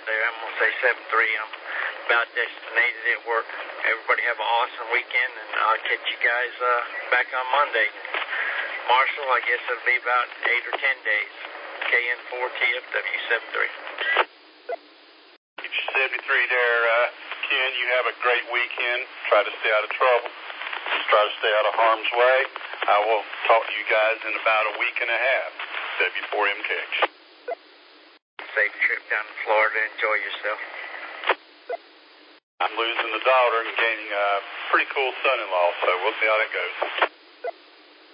there. I'm going to say 7-3. I'm about destinated at work. Everybody have an awesome weekend, and I'll catch you guys back on Monday. Marshall, I guess it'll be about 8 or 10 days. KN4TFW 73. 73 there, Ken. You have a great weekend. Try to stay out of trouble. Just try to stay out of harm's way. I will talk to you guys in about a week and a half. W4MKX. Safe trip down to Florida. Enjoy yourself. I'm losing the daughter and gaining a pretty cool son-in-law, so we'll see how that goes.